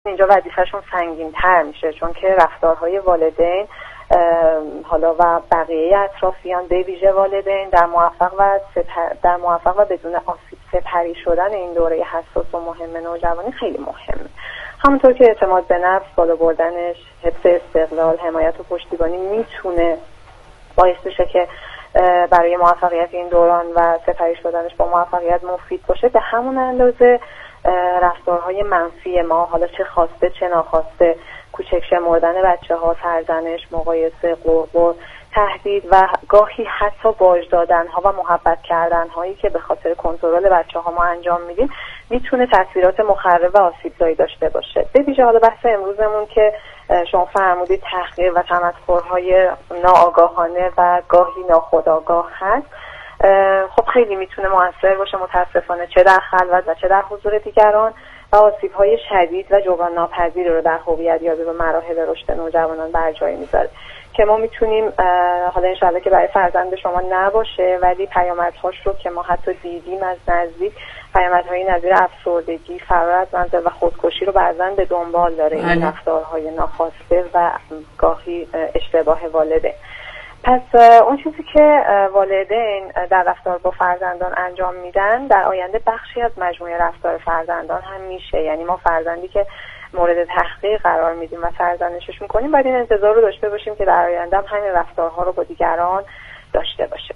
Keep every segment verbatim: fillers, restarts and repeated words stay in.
اینجا وظیفه‌شون سنگین‌تر میشه، چون که رفتارهای والدین حالا و بقیه اطرافیان به ویژه والدین در موفق و سپر در موفق و بدون آسیب سپری شدن این دوره حساس و مهم نوجوانی خیلی مهمه. همونطور که اعتماد به نفس، بالا بردنش، حفظ استقلال، حمایت و پشتیبانی میتونه باعث بشه که برای موفقیت این دوران و سپری شدنش با موفقیت مفید باشه، به همون اندازه رفتارهای منفی ما، حالا چه خواسته چه ناخواسته، کوچک شمردن بچه ها، سرزنش، مقایسه، غرور، تهدید و گاهی حتی باج دادن ها و محبت کردن هایی که به خاطر کنترل بچه ها ما انجام میدیم میتونه تاثیرات مخرب و آسیبزایی داشته باشه. به ویژه حالا بحث امروزمون که شما فرمودید تحقیر و تمسخرهای ناآگاهانه و گاهی ناخودآگاه هست، خب خیلی میتونه موثر باشه متاسفانه، چه در خلوت و چه در حضور دیگران، و آسیب‌های شدید و جبران ناپذیری رو در هویت یابی و مراحل رشد نوجوانان بر جای میذاره که ما میتونیم حالا انشالله که برای فرزند شما نباشه، ولی پیامدهاش رو که ما حتی دیدیم از نزدیک، پیامدهای نظیر افسردگی، فرار از منزل و خودکشی رو بعضاً به دنبال داره این رفتارهای ناخواسته و گاهی اشتباه والدین. پس اون چیزی که والدین در رفتار با فرزندان انجام میدن در آینده بخشی از مجموعه رفتار فرزندان هم میشه. یعنی ما فرزندی که مورد تحقیق قرار میدیم و سرزنشش میکنیم باید این انتظار رو داشته باشیم که در آینده هم همین رفتارها رو با دیگران داشته باشه.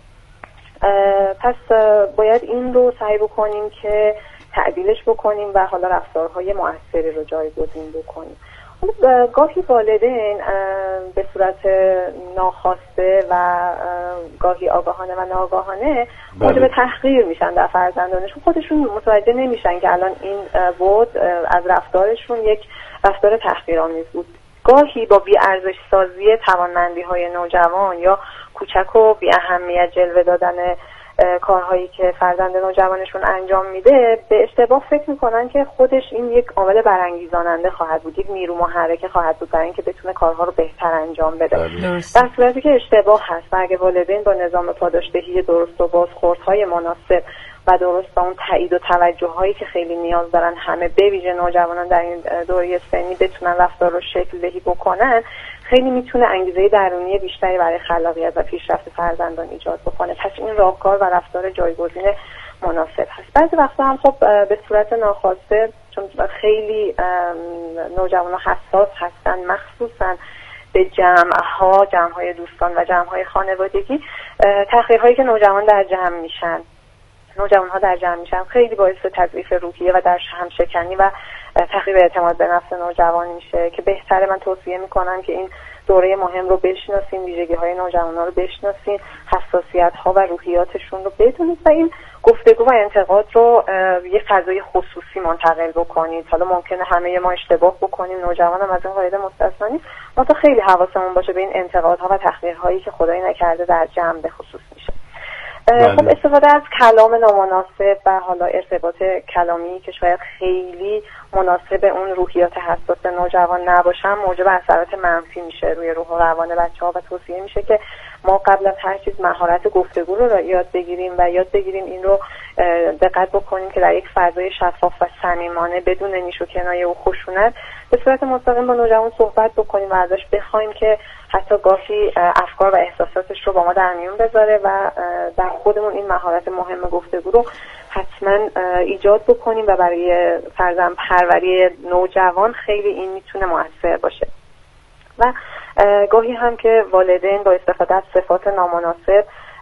پس باید این رو سعی بکنیم که تعدیلش بکنیم و حالا رفتارهای مؤثری رو جایگزین بکنیم. گاهی والدین به صورت ناخواسته و گاهی آگاهانه و ناآگاهانه موجب تحقیر میشن در فرزندانشون، خودشون متوجه نمیشن که الان این بود از رفتارشون یک رفتار تحقیرآمیز بود. گاهی با بی‌ارزش سازی توانمندی های نوجوان یا کوچک و بی اهمیت جلوه دادن کارهایی که فرزند نوجوانشون انجام میده به اشتباه فکر میکنن که خودش این یک عامل برانگیزاننده خواهد بود، یک نیرو محرک خواهد بود برای اینکه بتونه کارها رو بهتر انجام بده، در صورتی که اشتباه هست. و اگه والدین با نظام پاداشدهی درست و بازخوردهای مناسب و درست با اون تایید و توجه هایی که خیلی نیاز دارن همه به ویژه نوجوانان در این دوره سنی بتونن رفتار رو شکل دهی بکنن، خیلی میتونه انگیزه درونی بیشتری برای خلاقیت و پیشرفت فرزندان ایجاد بکنه. پس این راهکار و رفتار جایگزین مناسب هست. بعضی وقتا هم خب به صورت ناخواسته، چون خیلی نوجوانان حساس هستن مخصوصا به جمع‌ها، جمع‌های دوستان و جمع‌های خانوادگی، تحقیرهایی که نوجوان در جمع میشن نوجوان‌ها در جمع میشن خیلی باعث تضعیف روحیه و در همشکنی و تخریب اعتماد به نفس نوجوان میشه که بهتره من توصیه میکنم که این دوره مهم رو بشناسین، ویژگی‌های نوجوان‌ها رو بشناسین، حساسیت‌ها و روحیاتشون رو بدونید و این گفتگو و انتقاد رو یه فضای خصوصی منتقل بکنید. حالا ممکنه همه ما اشتباه بکنیم، نوجوان هم از این قاعده مستثنا نیست، ما تا خیلی حواسمون باشه به این انتقادها و تحقیرهایی که خدایی نکرده در جمع به خصوص میشه. خب استفاده از کلام نامناسب و حالا ارتباط کلامی که شاید خیلی مناسب اون روحیات حساس نوجوان نباشن موجب اثرات منفی میشه روی روح و روان بچه‌ها و توصیه میشه که ما قبل از هر چیز مهارت گفتگو رو یاد بگیریم و یاد بگیریم این رو دقت بکنیم که در یک فضای شفاف و صمیمانه بدون نیش و کنایه و خشونت به صورت مستقیم با نوجوان صحبت بکنیم و ازش بخوایم که حتی گاهی افکار و احساساتش رو با ما در میون بذاره و در خودمون این مهارت مهم گفتگو رو حتما ایجاد بکنیم و برای فرزند پروری نوجوان خیلی این میتونه مؤثر باشه. و گاهی هم که والدین با استفاده از صفات نامناسب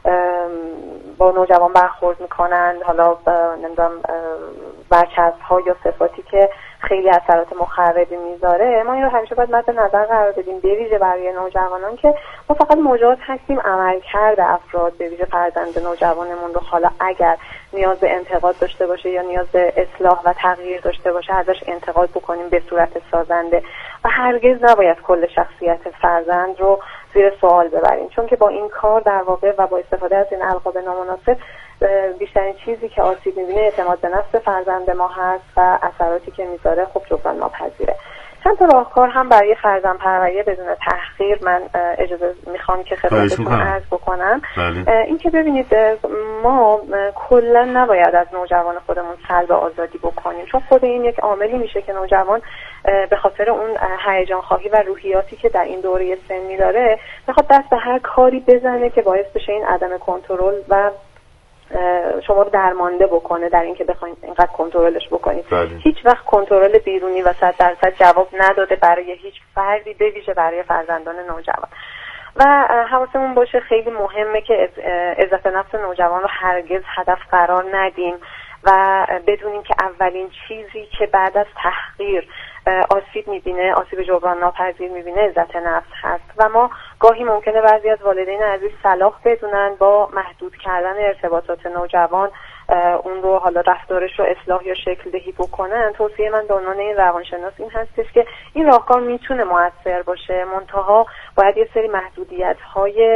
با نوجوان برخورد میکنن، حالا نمیدونم برچسب‌ها یا صفاتی که خیلی اثرات مخربی میذاره، ما این رو همیشه باید مد نظر قرار بدیم، به ویژه برای نوجوانان که ما فقط مجاز هستیم عملکرد افراد به ویژه فرزند نوجوانمون رو حالا اگر نیاز به انتقاد داشته باشه یا نیاز به اصلاح و تغییر داشته باشه ازش انتقاد بکنیم به صورت سازنده و هرگز نباید کل شخصیت فرزند رو زیر سوال ببریم، چون که با این کار در واقع و با استفاده از این القاب نامناسب بیشترین چیزی که آسیب می‌بینه اعتماد به نفس فرزند ما هست و اثراتی که میذاره خب جبران ناپذیره. چند تا راهکار هم برای فرزند پروری بدون تحقیر من اجازه میخوام که خدمتتون عرض بکنم. این که ببینید ما کلا نباید از نوجوان خودمون سلب آزادی بکنیم، چون خود این یک عاملی میشه که نوجوان به خاطر اون هیجان خواهی و روحیاتی که در این دوره سنی داره بخواد دست به هر کاری بزنه که باعث بشه این عدم کنترل و شما رو درمانده بکنه در اینکه بخواید اینقدر کنترلش بکنید. هیچ وقت کنترل بیرونی و صد درصد جواب نداده برای هیچ فردی، به ویژه برای فرزندان نوجوان. و حواسمون باشه خیلی مهمه که عزت نفس نوجوان رو هرگز هدف قرار ندیم و بدونیم که اولین چیزی که بعد از تحقیر آسیب میبینه، آسیب جبران ناپذیر میبینه، عزت نفس هست. و ما گاهی ممکنه بعضی از والدین عزیز صلاح بدونن با محدود کردن ارتباطات نوجوان اون رو حالا رفتارش رو اصلاح یا شکل دهی بکنن. توصیه من به عنوان این روانشناس این هستش که این راهکار میتونه موثر باشه، منتها باید یه سری محدودیت های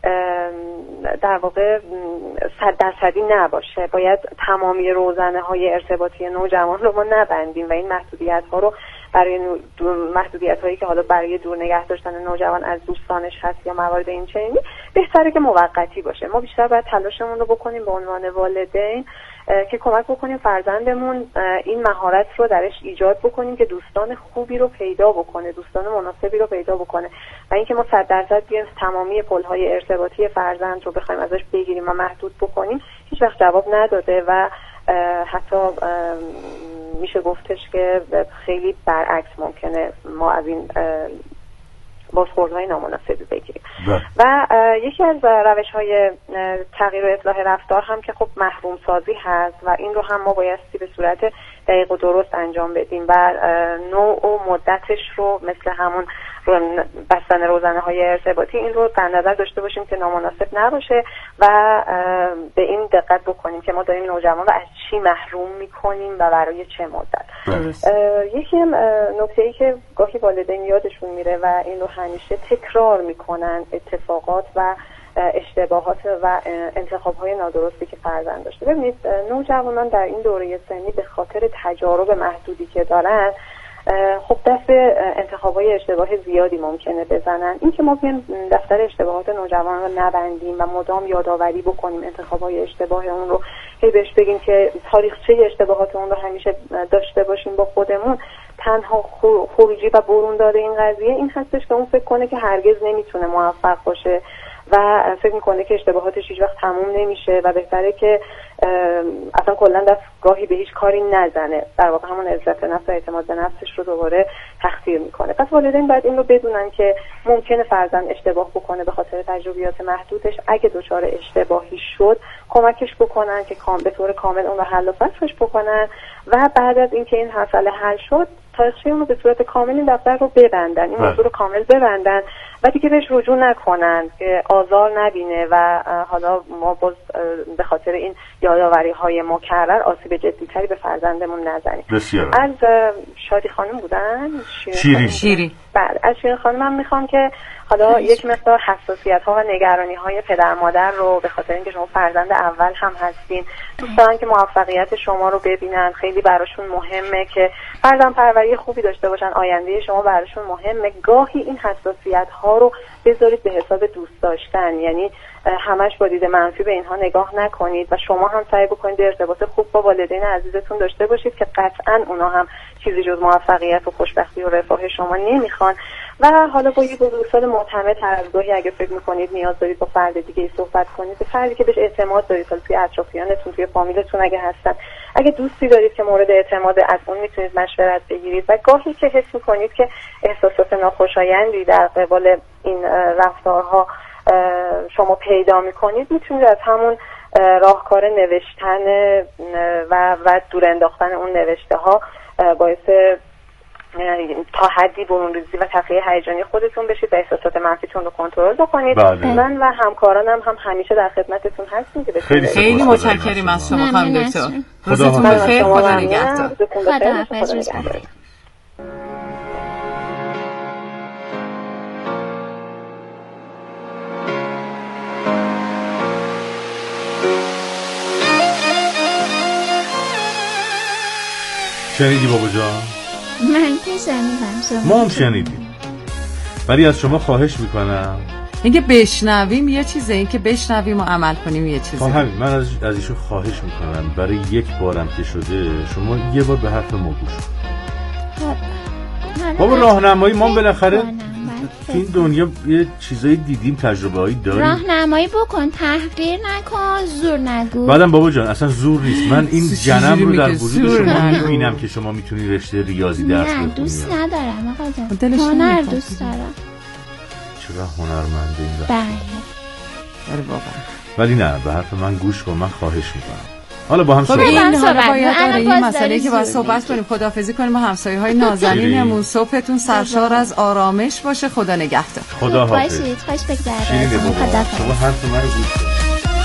در واقع صد درصدی نباشه. باید تمامی روزنه های ارتباطی نوجوان رو ما نبندیم و این محدودیت ها رو برای محدودیت هایی که حالا برای دور نگه داشتن نوجوان از دوستانش هست یا موارد این چنینی بهتره که موقتی باشه. ما بیشتر باید تلاشمون رو بکنیم به عنوان والدین که کمک بکنیم فرزندمون این مهارت رو درش ایجاد بکنیم که دوستان خوبی رو پیدا بکنه، دوستان مناسبی رو پیدا بکنه. و اینکه ما صد درصد بیایم تمامی پل‌های ارتباطی فرزند رو بخوایم ازش بگیریم و محدود بکنیم هیچ وقت جواب نداده و حتی میشه گفتش که خیلی برعکس ممکنه ما از این بازخوردهای نامناسبی بگیریم. و یکی از روش‌های تغییر و اصلاح رفتار هم که خب محروم سازی هست و این رو هم ما بایستی به صورت دقیق و درست انجام بدیم و نوع و مدتش رو مثل همون بستن روزنه های ارتباطی این رو در نظر داشته باشیم که نامناسب نباشه و به این دقت بکنیم که ما داریم نوجوان رو از چی محروم میکنیم و برای چه مدت. یکی نکته‌ای که گاهی والدین یادشون میره و این رو همیشه تکرار میکنن اتفاقات و اشتباهات و انتخاب‌های نادرستی که فرزند داشته. ببینید نوجوانان در این دوره سنی به خاطر تجارب محدودی که دارن خب دست انتخاب‌های اشتباه زیادی ممکنه بزنن. این که ما بیایم دفتر اشتباهات نوجوان رو نبندیم و مدام یادآوری بکنیم انتخاب‌های اشتباه اون رو، هی بهش بگیم که تاریخچه اشتباهات اون رو همیشه داشته باشیم با خودمون، تنها خروجی و برون داره این قضیه این هستش که اون فکر کنه که هرگز نمیتونه موفق باشه و فکر میکنه که اشتباهاتش هیچ وقت تموم نمیشه و بهتره که اصلا کلا دستگاهی به هیچ کاری نزنه. در واقع همون عزت نفس و اعتماد به نفسش رو دوباره تخدیر میکنه. پس والدین باید این رو بدونن که ممکنه فرزند اشتباه بکنه به خاطر تجربیات محدودش. اگه دچار اشتباهی شد کمکش بکنن که کام به طور کامل اون رو حل و فصلش بکنن و بعد از اینکه این مسئله حل شد تاریخچه اون رو به صورت کامل این دفتر رو ببندن، این موضوع رو کامل ببندن و دیگه بهش رجوع نکنن که آزار نبینه و حالا ما باز به خاطر این یادآوری های مکرر آسیب جدی‌تری به فرزندمون نزنیم. از شادی خانم بودن شیرین شیرین بعد از شیرین خانم من میخوام که حالا یک مقدار حساسیت ها و نگرانی های پدر مادر رو به خاطر اینکه شما فرزند اول هم هستین دوست دارن که موفقیت شما رو ببینن، خیلی براشون مهمه که فرزند پروری خوبی داشته باشن، آینده شما براشون مهمه. گاهی این حساسیت ها رو بذارید به حساب دوست داشتن، یعنی همش با دید منفی به اینها نگاه نکنید و شما هم سعی بکنید ارتباط خوب با والدین عزیزتون داشته باشید که قطعاً اونا هم چیزی جز موفقیت و خوشبختی و رفاه شما نمیخوان. و حالا با یه بزرگسال معتمد هر از گاهی اگه فکر میکنید نیاز دارید با فرد دیگه ای صحبت کنید، به فردی که بهش اعتماد دارید، حالا توی اطرافیانتون توی فامیلتون اگه هستن، اگه دوستی دارید که مورد اعتماد از اون میتونید مشورت بگیرید. و گاهی که حس میکنید که احساسات ناخوشایندی در قبال این رفتارها شما پیدا میکنید میتونید از همون راهکار نوشتن و و دور انداختن اون نوشته ها باعث تا حدی برونریزی و تخلیه هیجانی خودتون بشید و احساسات منفیتون رو کنترل بکنید. من و همکارانم هم همیشه در خدمتتون هستیم که خیلی خیلی متشکریم از شما خانم دکتر. روزتون بخیر، خدا نگهدار. خدا حافظ. شنیدی بابا جان؟ من که شنیدم، ما هم شنیدیم، ولی از شما خواهش میکنم اینکه بشنویم یه چیزه، اینکه بشنویم و عمل کنیم یه چیزه. همین من از از ایشون خواهش میکنم برای یک بارم که شده شما یه بار به حرف ما گوش کنید. بابا راهنمایی ما بالاخره تو این دنیا یه چیزایی دیدیم، تجربه‌ای داریم. راهنمایی بکن، تحقیر نکن، زور نگو. بعدم بابا جان اصلا زور نیست. من این جنم رو در وجود شما میبینم که شما میتونی رشته ریاضی درس بخونی. نه دوست ندارم آقا جان. دلش هنر دوست دارم. چرا هنرمنده این وقت؟ بله. آره واقعا. ولی نه به حرف من گوش کن، من خواهش میکنم. حالا با هم صحبت کنیم. این حالا باید داره این مسئله که باید صحبت کنیم. خداحافظی کنیم با همسایه‌های نازنینمون. صبحتون سرشار از آرامش باشه. خدا نگهدار. خداحافظ. باشید. خوش بگذره. شما حرف من رو گوش کن.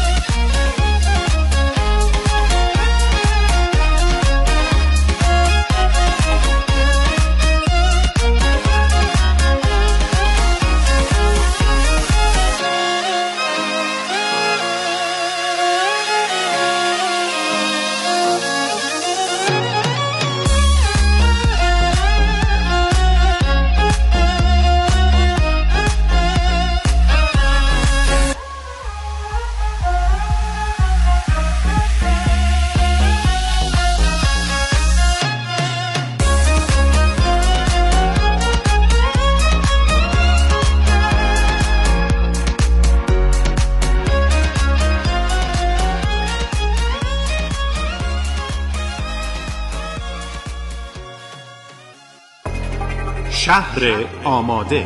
شهر آماده.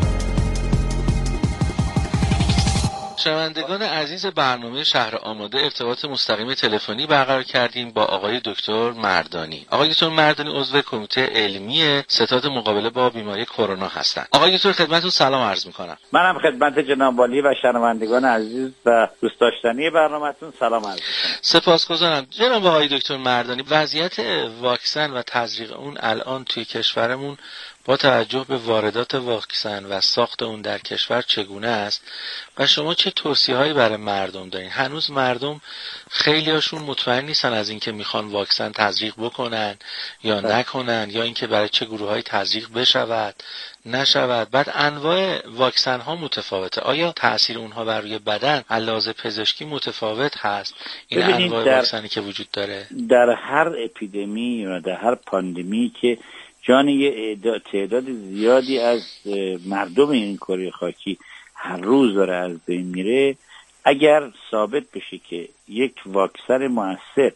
شنوندگان عزیز برنامه شهر آماده ارتباط مستقیم تلفنی برقرار کردیم با آقای دکتر مردانی. آقای دکتر مردانی عضو کمیته علمی ستاد مقابله با بیماری کرونا هستند. آقای دکتر خدمتتون سلام عرض می‌کنم. منم خدمت جناب والی و شنوندگان عزیز و دوست داشتنی برنامه‌تون سلام عرض می‌کنم. سپاسگزارم. جناب آقای دکتر مردانی، وضعیت واکسن و تزریق اون الان توی کشورمون با توجه به واردات واکسن و ساخت اون در کشور چگونه است و شما چه توصیه‌هایی برای مردم دارین؟ هنوز مردم خیلیاشون مطمئن نیستن از اینکه میخوان واکسن تزریق بکنن یا نکنن، یا اینکه برای چه گروه‌های تزریق بشود نشود. بعد انواع واکسن ها متفاوته. آیا تأثیر اونها بر روی بدن علاوه پزشکی متفاوت هست؟ این انواع واکسنی که وجود داره در هر اپیدمی و در هر پاندمی که جان یه تعداد زیادی از مردم این کره خاکی هر روز داره از بین میره، اگر ثابت بشه که یک واکسن مؤثر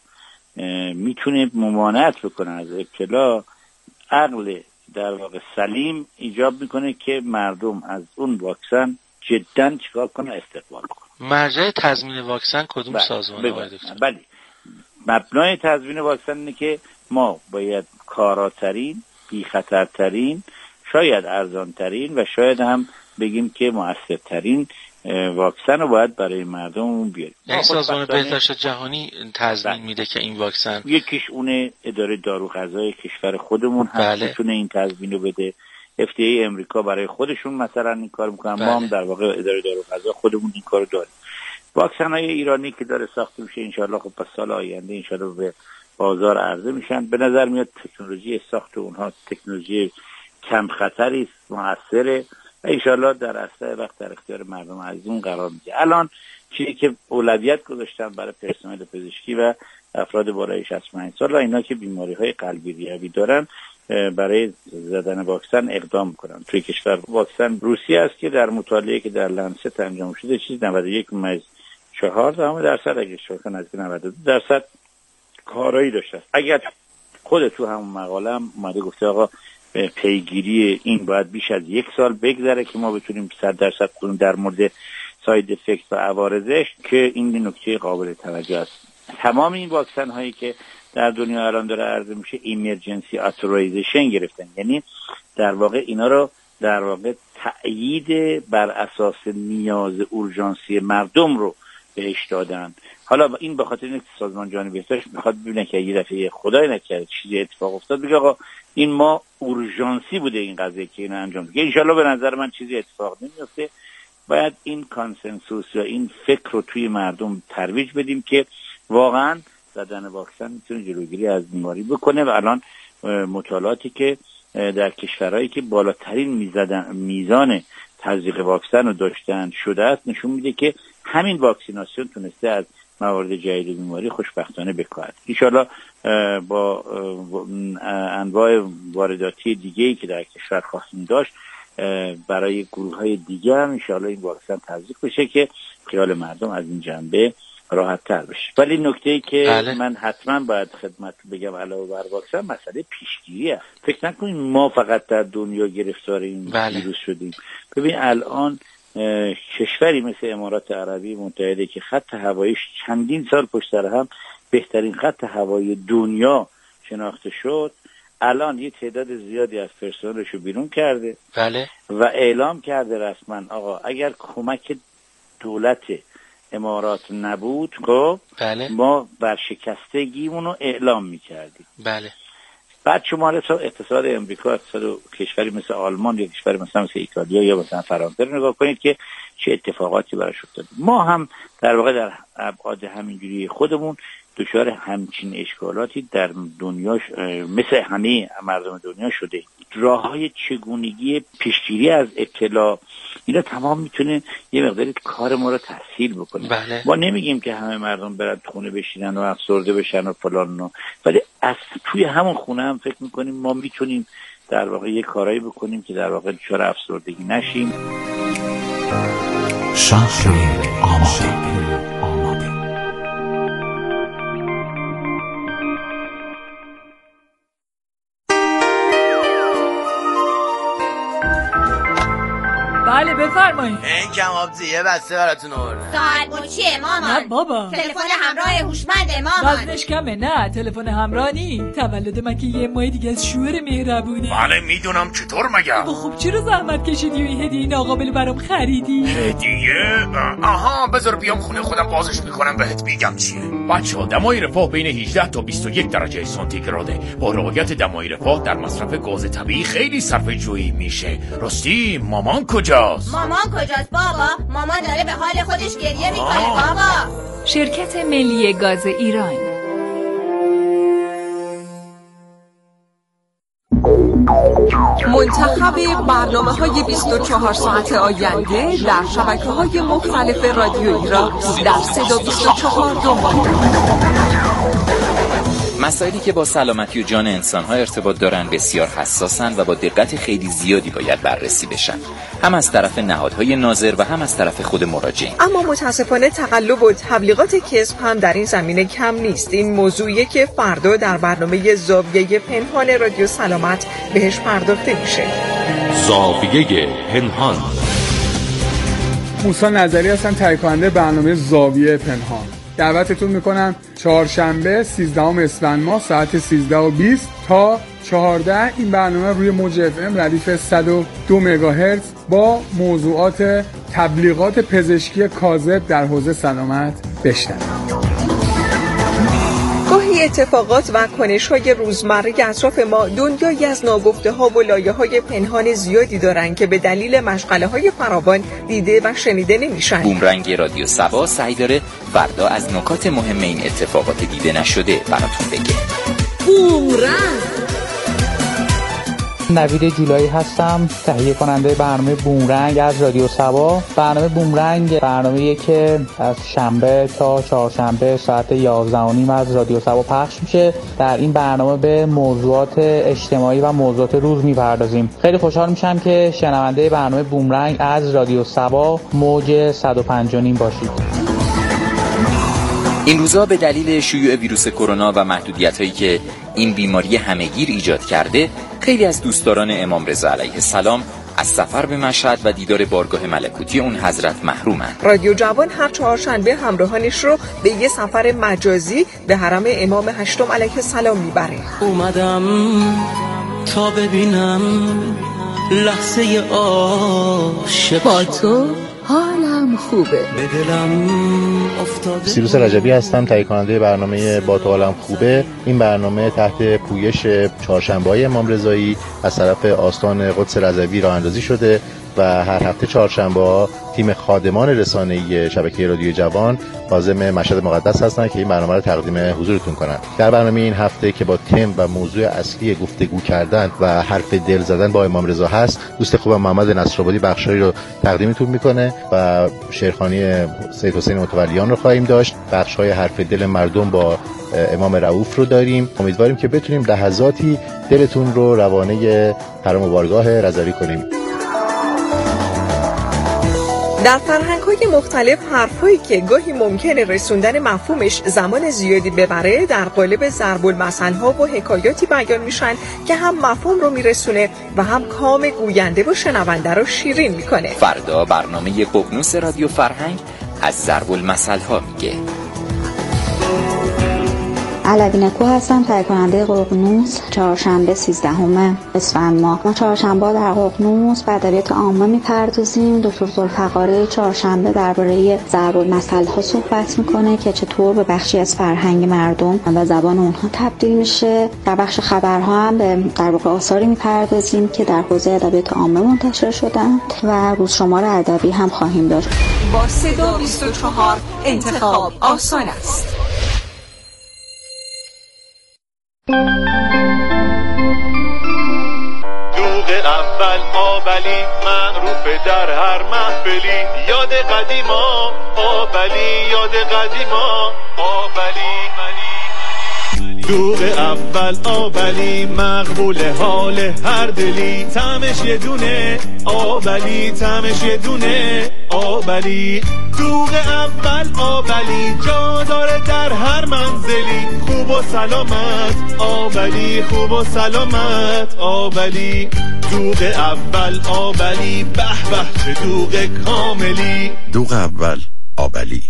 میتونه ممانعت بکنه از ابتلا، عقل در واقع سلیم ایجاب میکنه که مردم از اون واکسن جداً چیکار کنه؟ استقبال کنه. مرجع تضمین واکسن کدوم بله. سازمانه آقای دکتر؟ بله. مبنای تضمین واکسن اینه که ما باید کاراترین، بی خطرترین، شاید ارزانترین و شاید هم بگیم که مؤثرترین واکسن رو باید برای مردم بیاریم. این سازمان بهداشت جهانی تضمین میده که این واکسن، یکیش اونه اداره داروغذایی کشور خودمون هست میتونه این تضمین رو بده. اف دی ای امریکا برای خودشون مثلا این کار میکنن. بله. ما هم در واقع اداره داروغذا خودمون این کارو داریم. واکسن های ایرانی که داره ساخته میشه انشالله خب پس سال آینده انشالله به بازار عرضه میشن. به نظر میاد تکنولوژی ساخت اونها تکنولوژی کم خطری است، موثره و انشالله در اسرع وقت در اختیار مردم عزیزمون قرار میگیره. الان چیزی که اولویت گذاشتن برای پرسنل پزشکی و افراد بالای شصت و پنج سال و اینا که بیماری‌های قلبی ریوی دارن برای زدن واکسن اقدام کنن. توی کشور واکسن روسی است که در مطالعه که در لنست انجام شده چیز نود و یک ممیز چهار درصد اگه شما نزدیک نود و دو درصد کارایی داشته. اگر خود تو همون مقاله هم اومده گفته آقا پیگیری این باید بیش از یک سال بگذره که ما بتونیم صد درصد کنیم در مورد ساید افکت و عوارضش، که این نکته قابل توجه است. تمام این واکسن هایی که در دنیا الان داره عرضه میشه ایمرجنسی اتورایزیشن گرفتن، یعنی در واقع اینا رو در واقع تأیید بر اساس نیاز اورژانسی مردم رو بهش دادن. حالا این به خاطر اینکه سازمان جهانی بهداشت میخواد ببینه که یه دفعه خدای نکرده چیزی اتفاق افتاد بگه آقا این ما اورژانسی بوده این قضیه که اینو انجام بده. ان شاءالله به نظر من چیزی اتفاق نمیفته. باید این کانسنسوس یا این فکر رو توی مردم ترویج بدیم که واقعا زدن واکسن میتونه جلوگیری از بیماری بکنه و الان مطالعاتی که در کشورهایی که بالاترین میزدن میزان تزریق واکسن رو داشتن شده است نشون میده که همین واکسیناسیون تونسته از موارد جدید بیماری خوشبختانه بکاهد. ان شاءالله با انواع وارداتی دیگه‌ای که در کشور خواهیم داشت برای گروه‌های دیگه هم ان شاءالله این واکسن تزریق بشه که خیال مردم از این جنبه راحت تر بشه. ولی نکته‌ای که بله. من حتما باید خدمت بگم علاوه بر واکسن مسئله پیشگیری است. فکر نکنید ما فقط در دنیا گرفتار این بله. ویروس شدیم. ببین الان کشوری مثل امارات عربی متحده که خط هواییش چندین سال پشت سر هم بهترین خط هوایی دنیا شناخته شد، الان یه تعداد زیادی از پرسنلش رو بیرون کرده بله. و اعلام کرده رسما آقا اگر کمک دولت امارات نبود خب بله. ما برشکستگیمون رو اعلام میکردیم. بله. بعد شما اقتصاد امریکا، اقتصاد کشوری مثل آلمان یا کشوری مثلا مثل ایتالیا یا مثلا فرانسه رو نگاه کنید که چه اتفاقاتی براش افتاده. ما هم در واقع در ابعاد همینجوری خودمون دچار همچین اشکالاتی در دنیا مثل همه مردم دنیا شده. راههای چگونگی پیشگیری از ابتلا اینا تمام میتونه یه مقداری کار ما رو تسهیل بکنه. بله. ما نمیگیم که همه مردم برن خونه بشینن و افسرده بشن و فلان و ولی از توی همون خونه هم فکر میکنیم ما میتونیم در واقع یه کارایی بکنیم که در واقع دچار افسردگی نشیم. شهر آماده. بله بفرمایید. این کبابچی یه بسته براتون آوردم. ساعت مچیه مامان؟ نه بابا. تلفن همراه هوشمند مامان. وزنش کمه. نه تلفن همراه نی. تولد من که یه ماه دیگه از شوهر مهربونه. بله میدونم چطور مگم. خب چرا زحمت کشیدی و این هدیه ناقابل برام خریدی؟ هدیه؟ آها بذار بیام خونه خودم بازش میکنم بهت میگم چیه. بچه‌ها دمای رفاه بین هجده تا بیست و یک درجه سانتیگراده. با رعایت دمای رفاه در مصرف گاز طبیعی خیلی صرفه جویی میشه. راستی مامان کجاست؟ مامان کجاست بابا؟ مامان داره به حال خودش گریه میکنه بابا. شرکت ملی گاز ایران. منتخب برنامه‌های بیست و چهار ساعت آینده در شبکه‌های مختلف رادیویی را در صدا بیست و چهار دنبال. مسائلی که با سلامتی و جان انسان‌ها ارتباط دارند بسیار حساسند و با دقت خیلی زیادی باید بررسی بشن، هم از طرف نهادهای ناظر و هم از طرف خود مراجعین. اما متاسفانه تقلب و تبلیغات کذب هم در این زمینه کم نیست. این موضوعی که فردا در برنامه زاویه پنهان رادیو سلامت بهش پرداخته میشه. زاویه پنهان. موسی نظری هستم، تهیه کننده برنامه زاویه پنهان. دعوتتون میکنم چهارشنبه سیزدهم اسفند ماه ساعت سیزده و بیست تا چهارده این برنامه روی موج اف ام ردیف صد و دو مگاهرتز با موضوعات تبلیغات پزشکی کاذب در حوزه سلامت بشنوید. گاهی اتفاقات و کنش‌های روزمره اطراف ما دنیایی از ناگفته‌ها و لایه‌های پنهان زیادی دارند که به دلیل مشغله‌های فراوان دیده و شنیده نمی‌شن. بومرنگ رادیو سبا سعی داره فردا از نکات مهم این اتفاقات دیده نشده براتون بگه. بومرنگ. نوید جولایی هستم، تهیه کننده برنامه بومرنگ از رادیو سبا. برنامه بومرنگ برنامه‌ای که از شنبه تا چهارشنبه ساعت یازده و نیم از رادیو سبا پخش میشه. در این برنامه به موضوعات اجتماعی و موضوعات روز میپردازیم. خیلی خوشحال میشم که شنونده برنامه بومرنگ از رادیو سبا موج صد و پنج و نیم باشید. این روزا به دلیل شیوع ویروس کرونا و محدودیت‌هایی که این بیماری همه‌گیر ایجاد کرده، خیلی از دوستداران امام رضا علیه السلام از سفر به مشهد و دیدار بارگاه ملکوتی اون حضرت محرومن. رادیو جوان هر چهارشنبه همراهانش رو به یه سفر مجازی به حرم امام هشتم علیه السلام میبره. اومدم تا ببینم لحظه عاشق با تو حالم خوبه. به دلم افتاده. سیروس رجبی هستم، تهیه کننده برنامه با تو حالم خوبه. این برنامه تحت پویش چهارشنبه‌های امام رضایی از طرف آستان قدس رضوی راه اندازی شده و هر هفته چهارشنبه‌ها تیم خادمان رسانه‌ای شبکه رادیو جوان عازم مشهد مقدس هستن که این برنامه رو تقدیم حضورتون کنن. در برنامه این هفته که با تم و موضوع اصلی گفتگو کردن و حرف دل زدن با امام رضا هست، دوست خوبم محمد نصرآبادی بخشایی رو تقدیمتون میکنه و شعرخوانی سید حسین متولیان رو خواهیم داشت. بخش‌های حرف دل مردم با امام رؤوف رو داریم. امیدواریم که بتونیم لحظاتی دلتون رو روانه حرم و بارگاه رضوی کنیم. در فرهنگ‌های مختلف حرفایی که گاهی ممکنه رسوندن مفهومش زمان زیادی ببره در قالب ضرب المثل‌ها و حکایاتی بیان میشن که هم مفهوم رو میرسونه و هم کام گوینده و شنونده رو شیرین میکنه. فردا برنامه ققنوس رادیو فرهنگ از ضرب المثل‌ها میگه. علوی نکو هستم، تهیه کننده ققنوس. چهارشنبه سیزدهم اسفند ماه ما چهارشنبه در ققنوس به ادبیات عامه میپردازیم. دکتر ذوالفقاری چهارشنبه درباره ضرب المثل‌ها صحبت میکنه که چطور به بخشی از فرهنگ مردم و زبان اونها تبدیل میشه. در بخش خبرها هم به در واقع آثاری میپردازیم که در حوزه ادبیات عامه منتشر شدند و روزشمار ادبی هم خواهیم داشت. با صدا بیست و چهار انتخاب آسان است. دوغ اول آبلی معروف در هر محفلی، یاد قدیما آبلی، یاد قدیما آبلی. دوغ اول آبلی مقبول حال هر دلی، طعمش یه دونه آبلی، طعمش یه دونه آبلی. دوغ اول آبلی جا داره در هر منزلی، خوب و سلامت آبلی، خوب و سلامت آبلی. دوغ اول آبلی به به چه دوغ کاملی. دوغ اول آبلی.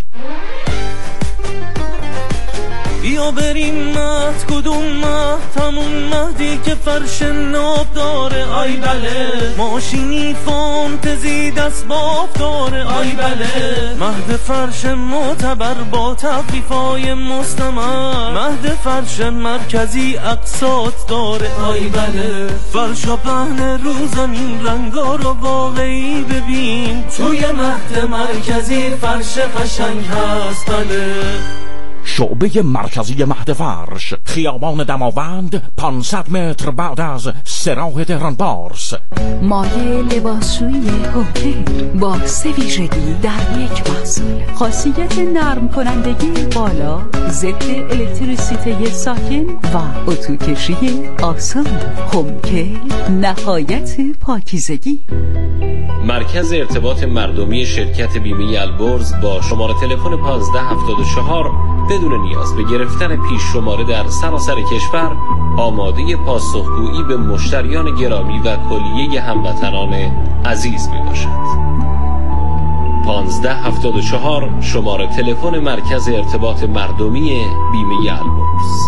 بیا بریم مهد، کدوم مهد؟ همون مهدی که فرش ناب داره، آی بله. ماشینی فانتزی دست باف داره، آی بله. مهد فرش معتبر با تخفیفای مستمر، مهد فرش مرکزی اقساط داره، آی بله. فرشا پهن رو زمین، رنگا رو واقعی ببین، توی مهد مرکزی فرش قشنگ هست، بله. شعبه مرکزی مهد فرش، خیابان دماوند، پانصد متر بعد از سراح تهران پارس. مایه لباسشویی هوکه با سه ویژگی در یک محصول. خاصیت نرم کنندگی بالا، ضد الکتریسیته ساکن و اتوکشی آسان. هوکه نهایت پاکیزگی. مرکز ارتباط مردمی شرکت بیمه البرز با شماره تلفن پانزده هفتاد و چهار بدون نیاز به گرفتن پیش شماره در سراسر کشور آماده پاسخگویی به مشتریان گرامی و کلیه هموطنان عزیز می باشد. پانزده هفتاد و چهار شماره تلفن مرکز ارتباط مردمی بیمه البرز.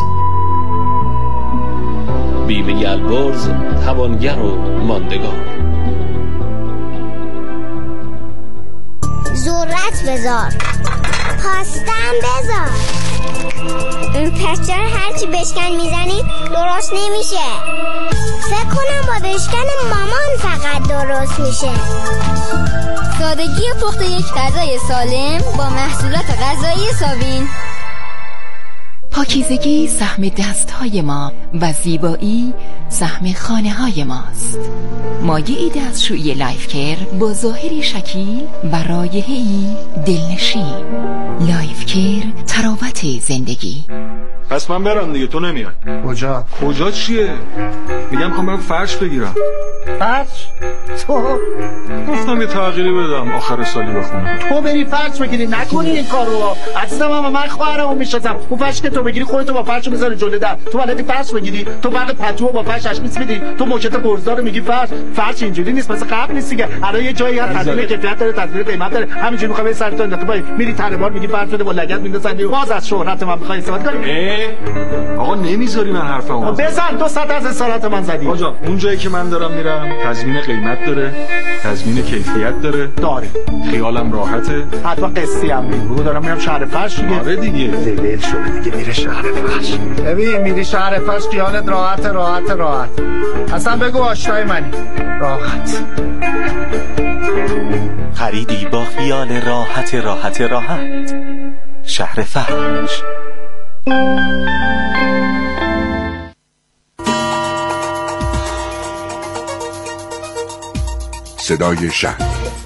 بیمه البرز، توانگر و ماندگار. ذرت بذار، پاستم بذار. این پسچر هرچی بشکن میزنی درست نمیشه. فکر کنم با بشکن مامان فقط درست میشه. سادگی پخت یک غذای سالم با محصولات غذایی سابین. پاکیزگی سهم دستهای ما و زیبایی سهم خانه های ماست. مایعی دستشویی لایف کیر با ظاهری شکیل و رایحه‌ای دلنشین. لایف کیر، تراوت زندگی. پس من برم دیگه، تو نمیای. کجا؟ کجا چیه؟ میگم میخوام برم فرش بگیرم. فرش؟ تو؟ گفتم یه تغییری بدم، آخر سالی بخونم. تو بری فرش بگیری، نکنی این کارو. اصلا من خواهرمو میشناسم. اون فرش که تو بگیری خودتو با فرش میذاری جلوی در. تو بلدی فرش بگیری؟ تو فرق پتو با فرش اشمیس میدی. تو موکت برزدار رو میگی فرش. فرش اینجوری نیست، مثل قبل نیست دیگه. الان یه جایی هست تضمین کیفیت داره، تضمین قیمت داره. همینجوری میخوای به سرت انداخته بای میری تربار میگی فرش بده با لگد میندازن. باز از شهرت من میخوای استفاده کنی؟ آقا نمیذاری من حرفمو بزن. دو صد از اسارت من زدی. آقا اون جایی که من دارم میرم تضمین قیمت داره، تضمین کیفیت داره. داره. خیالم راحته. حتما قسطی هم میگم. دارم میرم شهر فرش دیگه. آره دیگه. دل شده دیگه. میره شهر فحش. ببین میری شهر فحش خیالت راحت راحت راحت. اصلا بگو آشنای منی. راحت. خریدی با خیال راحت راحت راحت. شهر فحش. صدای شهر.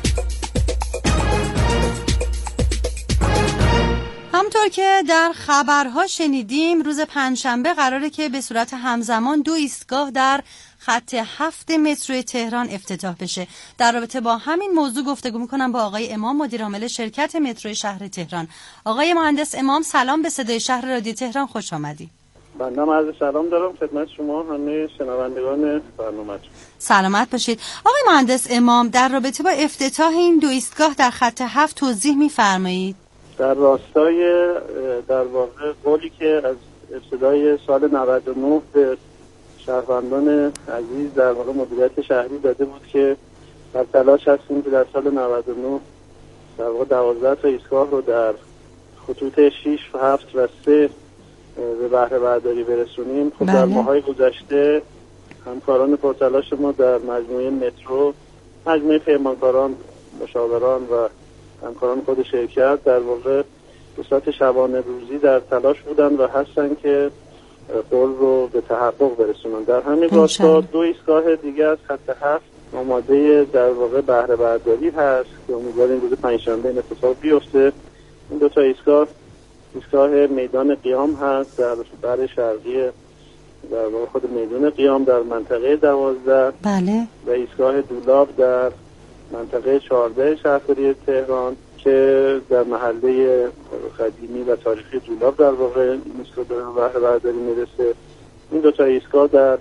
همطور که در خبرها شنیدیم روز پنجشنبه قراره که به صورت همزمان دو ایستگاه در خط هفت مترو تهران افتتاح بشه. در رابطه با همین موضوع گفتگو میکنم با آقای امام، مدیر عامل شرکت مترو شهر تهران. آقای مهندس امام سلام، به صدای شهر رادیو تهران خوش آمدید. بنده عرض سلام دارم خدمت شما همه شنوندگان برنامه‌تون. سلامت باشید. آقای مهندس امام در رابطه با افتتاح این دو ایستگاه در خط هفت توضیح می‌فرمایید؟ در راستای در واقع قولی که از ابتدای سال نود و نه به شهروندان عزیز در واقع مدیریت شهری داده بود که در تلاش هستیم که در سال نود و نه در واقع دوازده تا ایستگاه رو در خطوط شش و هفت و سه به بهره برداری برسونیم. خب در ماهای گذشته همکاران پرتلاش ما در مجموعه مترو، مجموعه پیمانکاران، مشاوران و همکاران خود شرکت در واقع به صورت شبانه روزی در تلاش بودن و هستن که قول رو به تحقق برسونن. در همین راستا دو ایستگاه دیگه از خط هفت آماده در واقع بهره برداری هست که امیدواریم روز پنجشنبه این اتفاق بیفته. این دو تا ایستگاه ایستگاه میدان قیام هست در بر شرقی در واقع خود میدان قیام در منطقه دوازده، بله، و ایستگاه دولاب در منطقه چهارده شهرداری تهران که در محله قدیمی و تاریخی دولاب در واقع این ایستگاه به بهره برداری میرسه. این دو تا ایستگاه در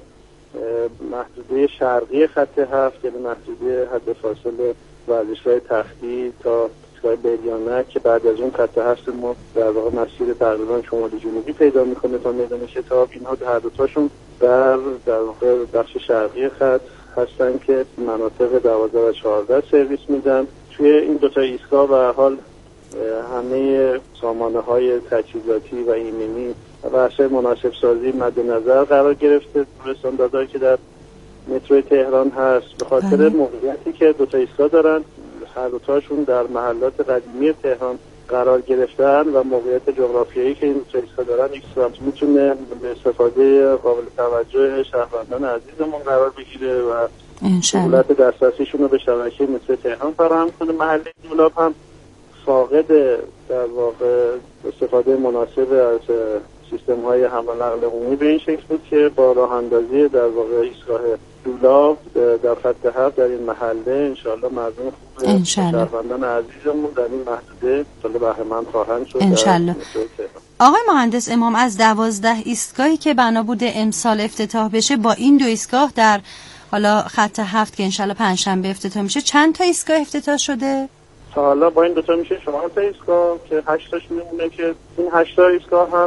محدوده شرقی خط هفت یعنی محدوده حد فاصله ورزشگاه تختی تا ایستگاه بریانک که بعد از اون خط هفت ما در واقع مسیر تقریبا شمالی جنوبی پیدا میکنه تا میدان شتاب. اینها هر دو تاشون در در واقع بخش شرقی خط هستن که مناطق دوازده و چهارده سرویس میدن. توی این دو تا ایستگاه به حال همه سامانه های تجهیزاتی و ایمنی و بخش مناسب سازی مد نظر قرار گرفته در استانداردهایی که در مترو تهران هست. به خاطر موقعیتی که دو تا ایستگاه دارن، هر دو تاشون در محلات قدیمی تهران قرار گرفتن و موقعیت جغرافیایی که این دو تا ایستگاه دارن یک سمت میتونه به استفاده قابل توجه شهروندان عزیزمون قرار بگیره و سهولت دسترسیشون رو به شبکه مترو تهران فراهم کنه. محله دولاب هم فاقد در واقع استفاده مناسب از سیستم های حمل و نقل عمومی به این شکل بود که با راه اندازی در واقع ایستگاه دولاب در خط هفت در این محله انشاءالله مردم خوب شهروندان عزیزمون در این محدوده سال بهره‌مند خواهند شد انشاءالله. آقای مهندس امام، از دوازده ایستگاهی که بنا بوده امسال افتتاح بشه با این دو ایستگاه در حالا خط هفت که انشاءالله پنجشنبه افتتاح میشه چند تا ایستگاه افتتاح شده؟ تا حالا با این دو تا میشه چهار تا ایستگاه که هشت تاش میمونه که این هشت تا ایستگاه هم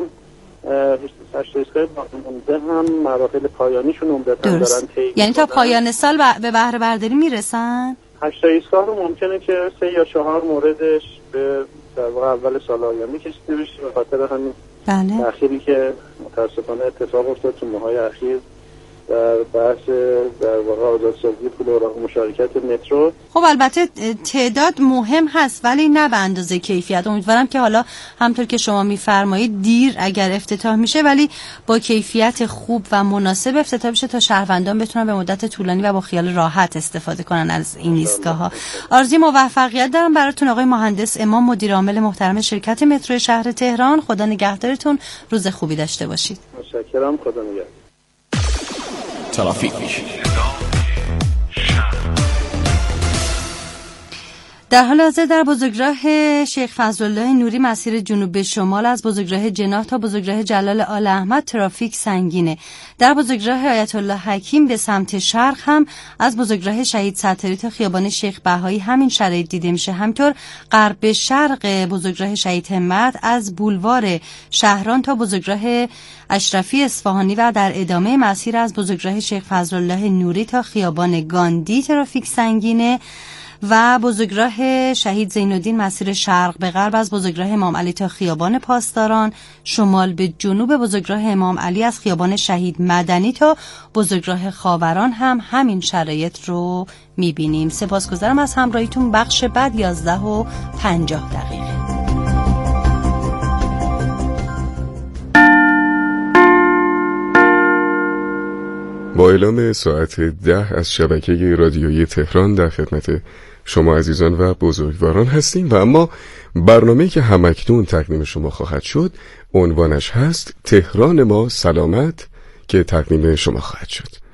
هشت تا ایستگاه مونده هم مراحل پایانیشون عمدتاً دارن طی. یعنی تا پایان سال به بهره برداری میرسن؟ هشت تا ایستگاه رو ممکنه که سه یا چهار موردش به در واقع اول سال آینده کشیده بشه به خاطر همین بله. تأخیری که متاسفانه اتفاق افتاد تو ماهای اخیر در بحث در واقع آزادسازی پول اوراق مشارکت مترو. خب البته تعداد مهم هست ولی نه به اندازه کیفیت. امیدوارم که حالا همطور که شما میفرمایید دیر اگر افتتاح میشه ولی با کیفیت خوب و مناسب افتتاح بشه تا شهروندان بتونن به مدت طولانی و با خیال راحت استفاده کنن از این ایستگاه‌ها. آرزوی موفقیت دارم براتون آقای مهندس امام، مدیر عامل محترم شرکت مترو شهر تهران. خدا نگهدارتون، روز خوبی داشته باشید. متشکرم. خدا نگهدار. ترافیک. در حال حاضر در بزرگراه شیخ فضلالله نوری مسیر جنوب به شمال از بزرگراه جناح تا بزرگراه جلال آل احمد ترافیک سنگینه. در بزرگراه آیت الله حکیم به سمت شرق هم از بزرگراه شهید ستاری تا خیابان شیخ بهایی همین شرایط دیده میشه. همینطور غرب به شرق بزرگراه شهید همت از بولوار شهران تا بزرگراه اشرفی اصفهانی و در ادامه مسیر از بزرگراه شیخ فضلالله نوری تا خیابان گاندی ترافیک سنگینه. و بزرگراه شهید زین‌الدین مسیر شرق به غرب از بزرگراه امام علی تا خیابان پاسداران، شمال به جنوب بزرگراه امام علی از خیابان شهید مدنی تا بزرگراه خاوران هم همین شرایط رو میبینیم. سپاسگزارم از همراهیتون. بخش بعد یازده و پنجاه دقیقه. با اعلام ساعت ده از شبکه رادیویی تهران در خدمت شما عزیزان و بزرگواران هستیم و اما برنامه‌ای که همکنون تقدیم شما خواهد شد عنوانش هست تهران ما سلامت که تقدیم شما خواهد شد.